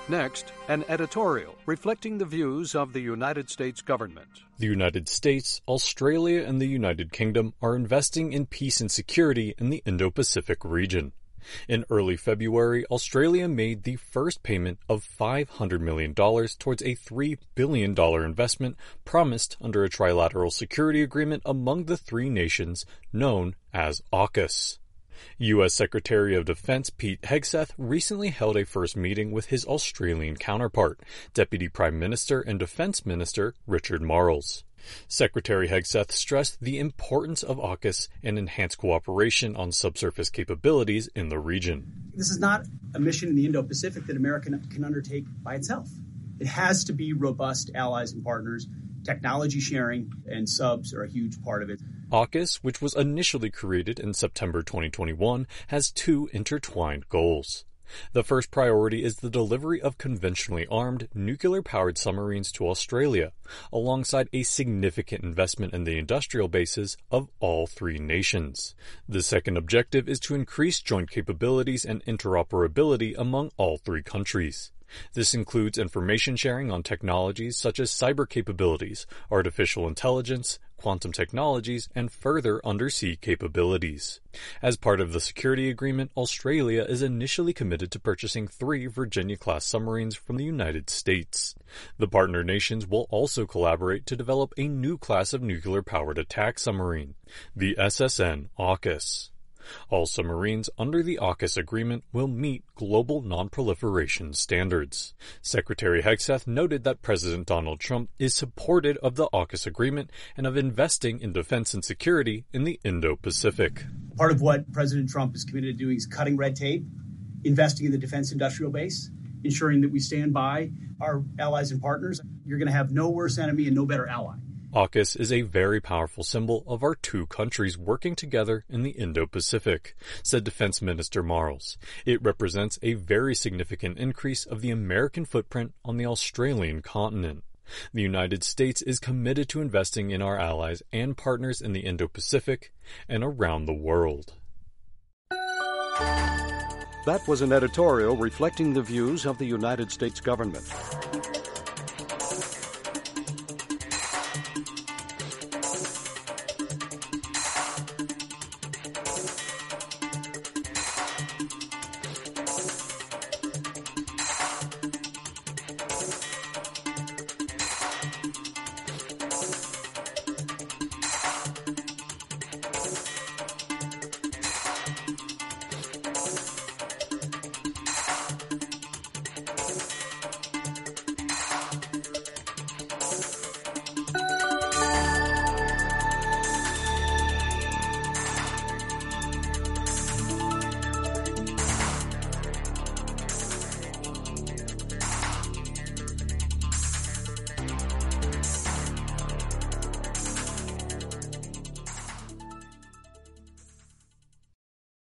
Next, an editorial reflecting the views of the United States government. The United States, Australia, and the United Kingdom are investing in peace and security in the Indo-Pacific region. In early February, Australia made the first payment of $500 million towards a $3 billion investment promised under a trilateral security agreement among the three nations known as AUKUS. U.S. Secretary of Defense Pete Hegseth recently held a first meeting with his Australian counterpart, Deputy Prime Minister and Defense Minister Richard Marles. Secretary Hegseth stressed the importance of AUKUS and enhanced cooperation on subsurface capabilities in the region. This is not a mission in the Indo-Pacific that America can undertake by itself. It has to be robust allies and partners. Technology sharing and subs are a huge part of it. AUKUS, which was initially created in September 2021, has two intertwined goals. The first priority is the delivery of conventionally armed, nuclear-powered submarines to Australia, alongside a significant investment in the industrial bases of all three nations. The second objective is to increase joint capabilities and interoperability among all three countries. This includes information sharing on technologies such as cyber capabilities, artificial intelligence, quantum technologies, and further undersea capabilities. As part of the security agreement, Australia is initially committed to purchasing 3 Virginia-class submarines from the United States. The partner nations will also collaborate to develop a new class of nuclear-powered attack submarine, the SSN-AUKUS. All submarines under the AUKUS agreement will meet global non-proliferation standards. Secretary Hegseth noted that President Donald Trump is supportive of the AUKUS agreement and of investing in defense and security in the Indo-Pacific. Part of what President Trump is committed to doing is cutting red tape, investing in the defense industrial base, ensuring that we stand by our allies and partners. You're going to have no worse enemy and no better ally. AUKUS is a very powerful symbol of our two countries working together in the Indo-Pacific, said Defense Minister Marles. It represents a very significant increase of the American footprint on the Australian continent. The United States is committed to investing in our allies and partners in the Indo-Pacific and around the world. That was an editorial reflecting the views of the United States government.